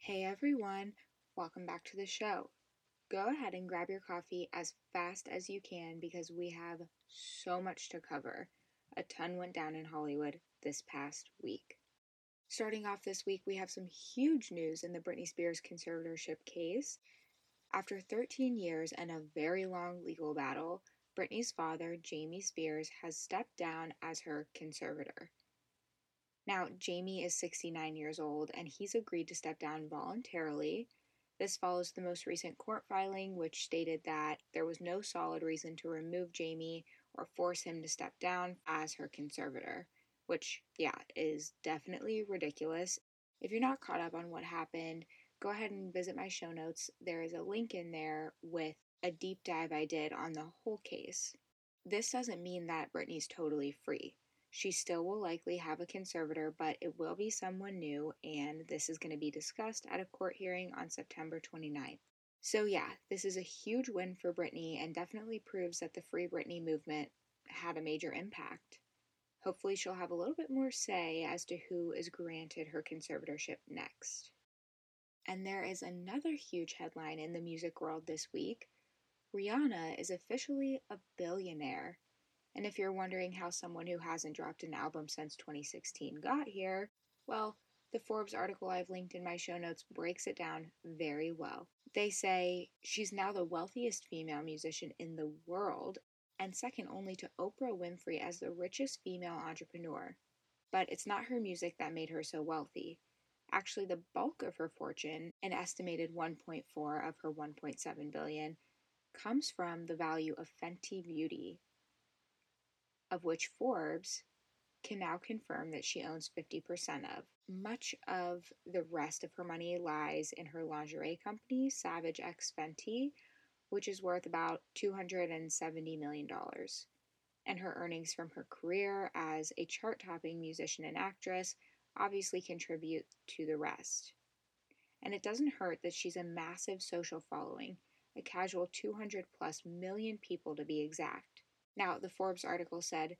Hey everyone, welcome back to the show. Go ahead and grab your coffee as fast as you can because we have so much to cover. A ton went down in Hollywood this past week. Starting off this week, we have some huge news in the Britney Spears conservatorship case. After 13 years and a very long legal battle, Britney's father, Jamie Spears, has stepped down as her conservator. Now, Jamie is 69 years old and he's agreed to step down voluntarily. This follows the most recent court filing, which stated that there was no solid reason to remove Jamie or force him to step down as her conservator, which, is definitely ridiculous. If you're not caught up on what happened, go ahead and visit my show notes. There is a link in there with a deep dive I did on the whole case. This doesn't mean that Britney's totally free. She still will likely have a conservator, but it will be someone new, and this is going to be discussed at a court hearing on September 29th. So, this is a huge win for Britney and definitely proves that the Free Britney movement had a major impact. Hopefully, she'll have a little bit more say as to who is granted her conservatorship next. And there is another huge headline in the music world this week. Rihanna is officially a billionaire. And if you're wondering how someone who hasn't dropped an album since 2016 got here, well, the Forbes article I've linked in my show notes breaks it down very well. They say she's now the wealthiest female musician in the world and second only to Oprah Winfrey as the richest female entrepreneur. But it's not her music that made her so wealthy. Actually, the bulk of her fortune, an estimated 1.4 of her 1.7 billion, comes from the value of Fenty Beauty, of which Forbes can now confirm that she owns 50% of. Much of the rest of her money lies in her lingerie company, Savage X Fenty, which is worth about $270 million. And her earnings from her career as a chart-topping musician and actress obviously contribute to the rest. And it doesn't hurt that she's a massive social following, a casual 200 plus million people to be exact. The Forbes article says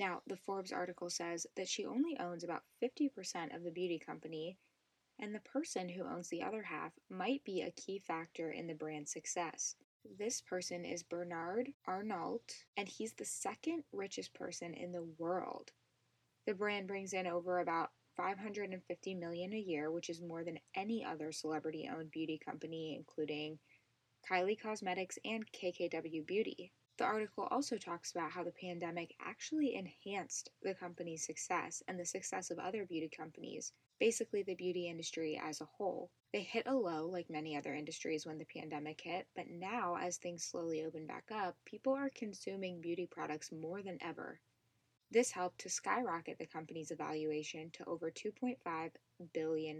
that she only owns about 50% of the beauty company, and the person who owns the other half might be a key factor in the brand's success. This person is Bernard Arnault, and he's the second richest person in the world. The brand brings in over about $550 million a year, which is more than any other celebrity-owned beauty company, including Kylie Cosmetics and KKW Beauty. The article also talks about how the pandemic actually enhanced the company's success and the success of other beauty companies, basically the beauty industry as a whole. They hit a low like many other industries when the pandemic hit, but now as things slowly open back up, people are consuming beauty products more than ever. This helped to skyrocket the company's evaluation to over $2.5 billion.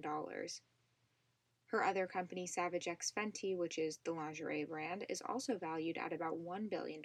Her other company, Savage X Fenty, which is the lingerie brand, is also valued at about $1 billion.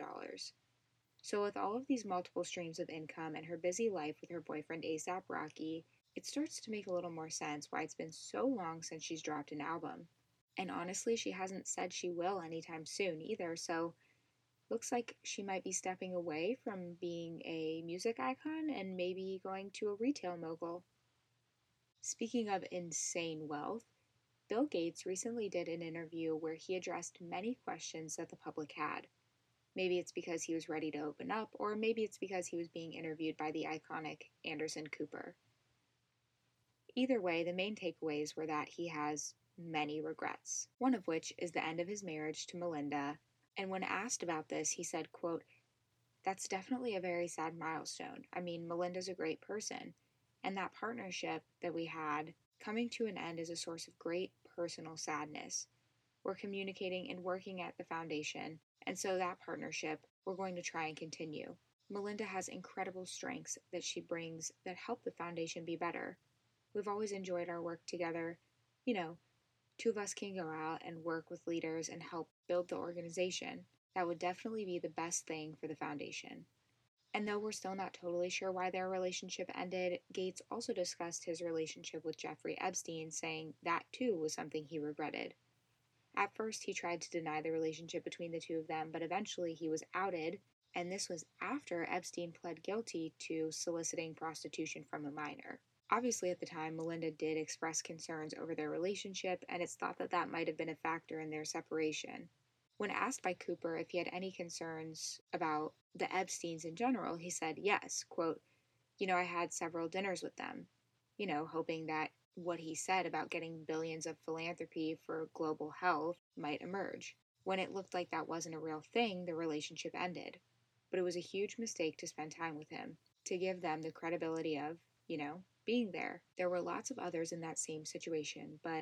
So with all of these multiple streams of income and her busy life with her boyfriend A$AP Rocky, it starts to make a little more sense why it's been so long since she's dropped an album. And honestly, she hasn't said she will anytime soon either, so looks like she might be stepping away from being a music icon and maybe going to a retail mogul. Speaking of insane wealth, Bill Gates recently did an interview where he addressed many questions that the public had. Maybe it's because he was ready to open up, or maybe it's because he was being interviewed by the iconic Anderson Cooper. Either way, the main takeaways were that he has many regrets, one of which is the end of his marriage to Melinda. And when asked about this, he said, quote, "That's definitely a very sad milestone. I mean, Melinda's a great person, and that partnership that we had coming to an end is a source of great personal sadness. We're communicating and working at the foundation, and so that partnership we're going to try and continue. Melinda has incredible strengths that she brings that help the foundation be better. We've always enjoyed our work together. You know, two of us can go out and work with leaders and help build the organization. That would definitely be the best thing for the foundation." And though we're still not totally sure why their relationship ended, Gates also discussed his relationship with Jeffrey Epstein, saying that too was something he regretted. At first, he tried to deny the relationship between the two of them, but eventually he was outed, and this was after Epstein pled guilty to soliciting prostitution from a minor. Obviously, at the time, Melinda did express concerns over their relationship, and it's thought that that might have been a factor in their separation. When asked by Cooper if he had any concerns about the Epsteins in general, he said yes, quote, I had several dinners with them, hoping that what he said about getting billions of philanthropy for global health might emerge. When it looked like that wasn't a real thing, the relationship ended. But it was a huge mistake to spend time with him, to give them the credibility of, being there. There were lots of others in that same situation, but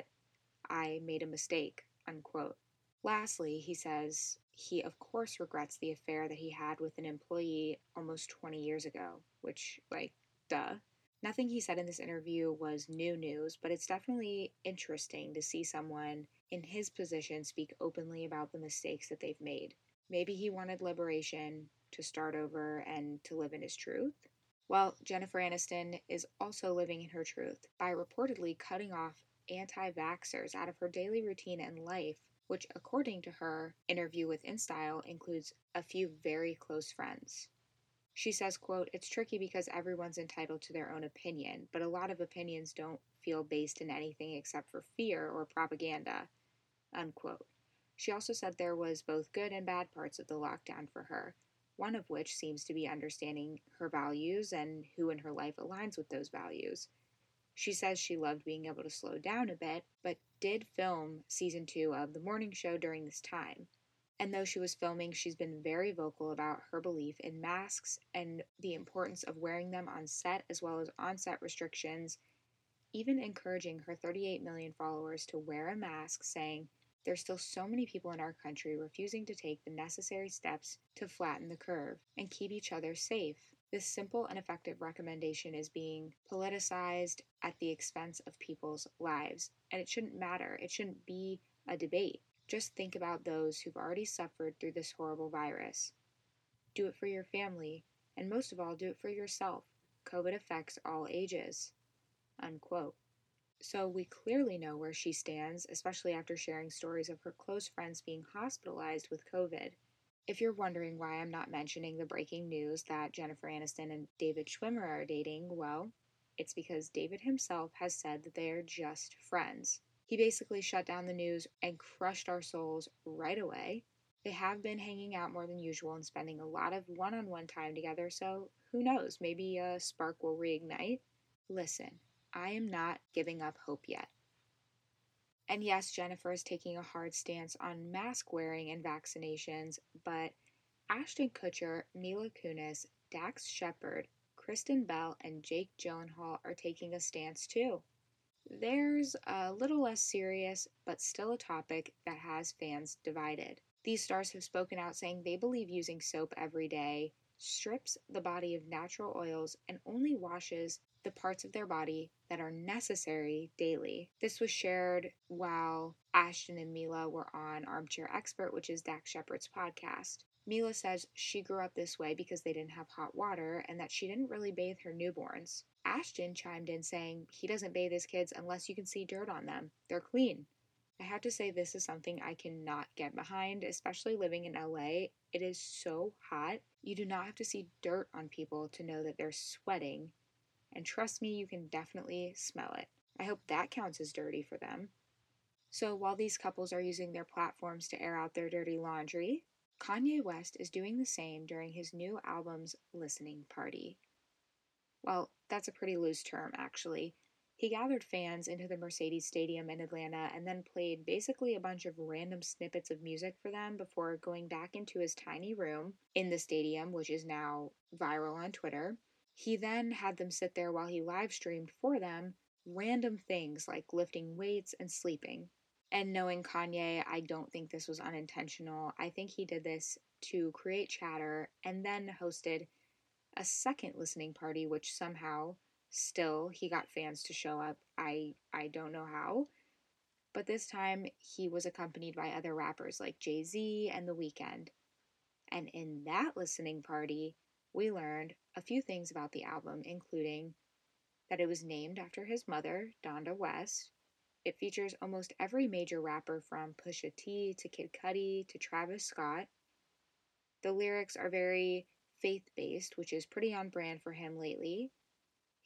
I made a mistake, unquote. Lastly, he says he, of course, regrets the affair that he had with an employee almost 20 years ago, which, duh. Nothing he said in this interview was new news, but it's definitely interesting to see someone in his position speak openly about the mistakes that they've made. Maybe he wanted liberation, to start over, and to live in his truth. Well, Jennifer Aniston is also living in her truth by reportedly cutting off anti vaxxers out of her daily routine and life, which, according to her interview with InStyle, includes a few very close friends. She says, quote, "It's tricky because everyone's entitled to their own opinion, but a lot of opinions don't feel based in anything except for fear or propaganda," unquote. She also said there was both good and bad parts of the lockdown for her, one of which seems to be understanding her values and who in her life aligns with those values. She says she loved being able to slow down a bit, but did film season 2 of The Morning Show during this time. And though she was filming, she's been very vocal about her belief in masks and the importance of wearing them on set as well as on set restrictions, even encouraging her 38 million followers to wear a mask, saying, "There's still so many people in our country refusing to take the necessary steps to flatten the curve and keep each other safe." This simple and effective recommendation is being politicized at the expense of people's lives, and it shouldn't matter. It shouldn't be a debate. Just think about those who've already suffered through this horrible virus. Do it for your family, and most of all, do it for yourself. COVID affects all ages. Unquote. So we clearly know where she stands, especially after sharing stories of her close friends being hospitalized with COVID. If you're wondering why I'm not mentioning the breaking news that Jennifer Aniston and David Schwimmer are dating, well, it's because David himself has said that they are just friends. He basically shut down the news and crushed our souls right away. They have been hanging out more than usual and spending a lot of one on one time together, so who knows, maybe a spark will reignite. Listen, I am not giving up hope yet. And yes, Jennifer is taking a hard stance on mask wearing and vaccinations, but Ashton Kutcher, Mila Kunis, Dax Shepard, Kristen Bell, and Jake Gyllenhaal are taking a stance too. There's a little less serious, but still a topic that has fans divided. These stars have spoken out saying they believe using soap every day strips the body of natural oils and only washes the parts of their body that are necessary daily. This was shared while Ashton and Mila were on Armchair Expert, which is Dax Shepard's podcast. Mila says she grew up this way because they didn't have hot water and that she didn't really bathe her newborns. Ashton chimed in saying he doesn't bathe his kids unless you can see dirt on them. They're clean. I have to say, this is something I cannot get behind, especially living in LA. It is so hot. You do not have to see dirt on people to know that they're sweating. And trust me, you can definitely smell it. I hope that counts as dirty for them. So while these couples are using their platforms to air out their dirty laundry, Kanye West is doing the same during his new album's listening party. Well, that's a pretty loose term, actually. He gathered fans into the Mercedes Stadium in Atlanta and then played basically a bunch of random snippets of music for them before going back into his tiny room in the stadium, which is now viral on Twitter. He then had them sit there while he live streamed for them random things like lifting weights and sleeping. And knowing Kanye, I don't think this was unintentional. I think he did this to create chatter and then hosted a second listening party, which somehow still he got fans to show up. I don't know how. But this time he was accompanied by other rappers like Jay-Z and The Weeknd. And in that listening party, we learned a few things about the album, including that it was named after his mother, Donda West. It features almost every major rapper from Pusha T to Kid Cudi to Travis Scott. The lyrics are very faith based, which is pretty on brand for him lately.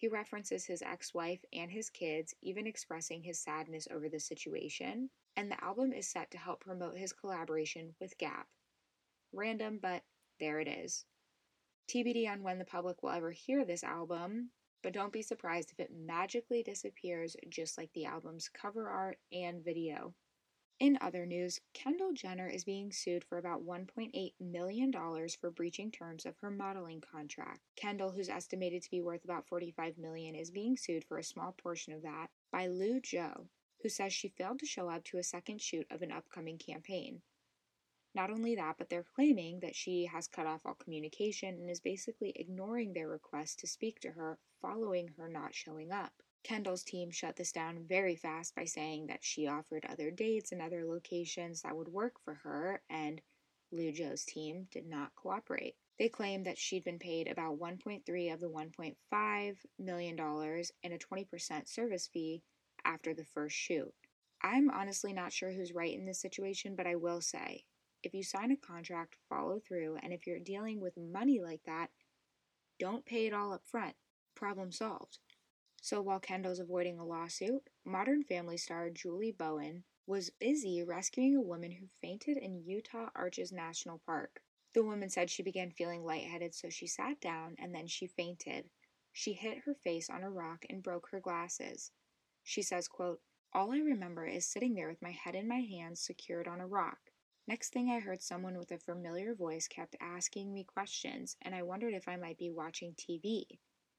He references his ex-wife and his kids, even expressing his sadness over the situation, and the album is set to help promote his collaboration with Gap. Random, but there it is. TBD on when the public will ever hear this album, but don't be surprised if it magically disappears just like the album's cover art and video. In other news, Kendall Jenner is being sued for about $1.8 million for breaching terms of her modeling contract. Kendall, who's estimated to be worth about $45 million, is being sued for a small portion of that by Lou Jo, who says she failed to show up to a second shoot of an upcoming campaign. Not only that, but they're claiming that she has cut off all communication and is basically ignoring their request to speak to her following her not showing up. Kendall's team shut this down very fast by saying that she offered other dates and other locations that would work for her, and Lou Jo's team did not cooperate. They claimed that she'd been paid about $1.3 of the $1.5 million and a 20% service fee after the first shoot. I'm honestly not sure who's right in this situation, but I will say, if you sign a contract, follow through, and if you're dealing with money like that, don't pay it all up front. Problem solved. So while Kendall's avoiding a lawsuit, Modern Family star Julie Bowen was busy rescuing a woman who fainted in Utah Arches National Park. The woman said she began feeling lightheaded, so she sat down and then she fainted. She hit her face on a rock and broke her glasses. She says, quote, "All I remember is sitting there with my head in my hands secured on a rock. Next thing I heard someone with a familiar voice kept asking me questions, and I wondered if I might be watching TV.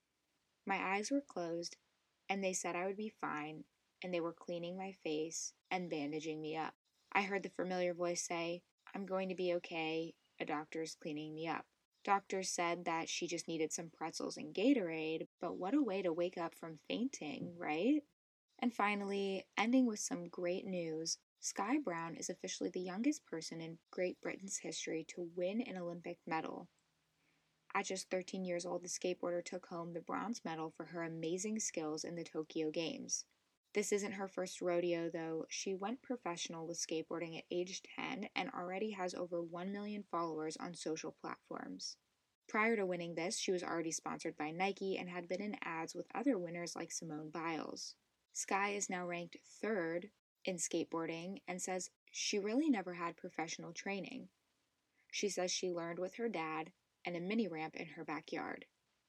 My eyes were closed, and they said I would be fine, and they were cleaning my face and bandaging me up. I heard the familiar voice say, 'I'm going to be okay, a doctor's cleaning me up.' Doctors said that she just needed some pretzels and Gatorade, but what a way to wake up from fainting, right?" And finally, ending with some great news, Sky Brown is officially the youngest person in Great Britain's history to win an Olympic medal. At just 13 years old, the skateboarder took home the bronze medal for her amazing skills in the Tokyo Games. This isn't her first rodeo, though. She went professional with skateboarding at age 10 and already has over 1 million followers on social platforms. Prior to winning this, she was already sponsored by Nike and had been in ads with other winners like Simone Biles. Sky is now ranked third in skateboarding and says she really never had professional training. She says she learned with her dad and a mini ramp in her backyard.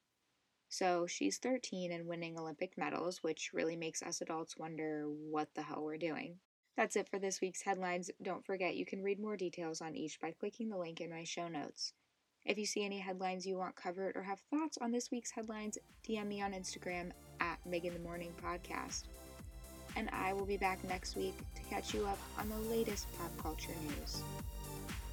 So she's 13 and winning Olympic medals, which really makes us adults wonder what the hell we're doing. That's it for this week's headlines. Don't forget you can read more details on each by clicking the link in my show notes. If you see any headlines you want covered or have thoughts on this week's headlines, DM me on Instagram at Megan the Morning Podcast. And I will be back next week to catch you up on the latest pop culture news.